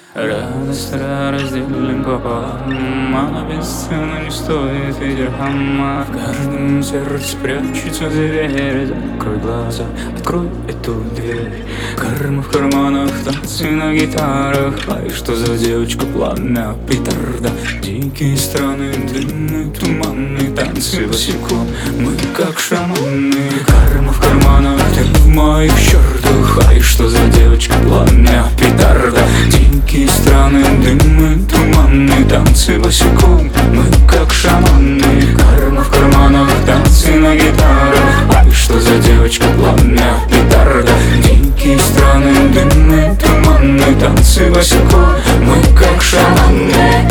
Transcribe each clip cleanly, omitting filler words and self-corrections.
Радость разделим пополам, она бесценна, не стоит и дирхама. В каждом сердце прячется зверь. Закрой глаза, открой эту дверь. Карма в карманах, танцы на гитарах. Ай, что за девочка, пламя петарда. Дикие страны, длинные туманные танцы босиком. Мы как шаманы. Карма в карманах, ты в моих чертах. Ай, что за девочка, пламя петарда. Дикие страны, дымы, туманные танцы босиком. Мы как шаманы. Карма в карманах, танцы на гитарах. Ай, что за девочка, пламя петарда. Дикие страны, дымы, туманные танцы босиком. Мы как шаманы.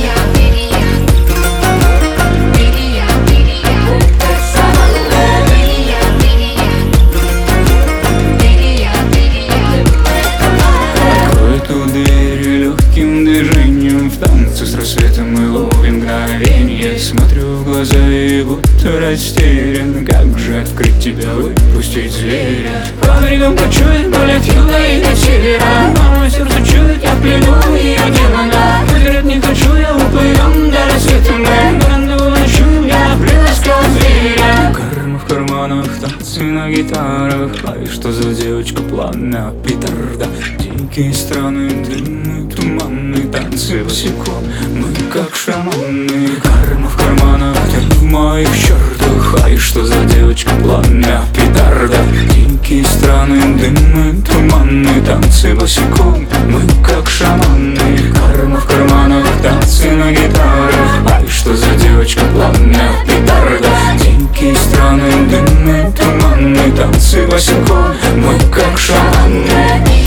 С рассветом мы ловим мгновенье. Смотрю в глаза и будто растерян. Как же открыть тебя, выпустить зверя? По берегам кочует, болит юга и до севера. Но мое сердце чует, я в плену ее демона. Вперед не хочу, я уплывем до рассвета. Мы рандеву ночуем, я приласкал зверя. Карма в карманах, танцы на гитарах. Ай, что за девочка, пламя петарда. Дикие страны, дымы, туманные танцы босиком. Мы как шаманы. Карма в карманах, ты в моих чертах. Ай, что за девочка, пламя петарда. Дикие страны, дымы, туманные танцы босиком. Мы как шаманы. Карма в карманах, танцы на гитарах. Ай, что за девочка, пламя петарда. Дикие страны, дымы, туманные танцы босиком. Мы как шаманы.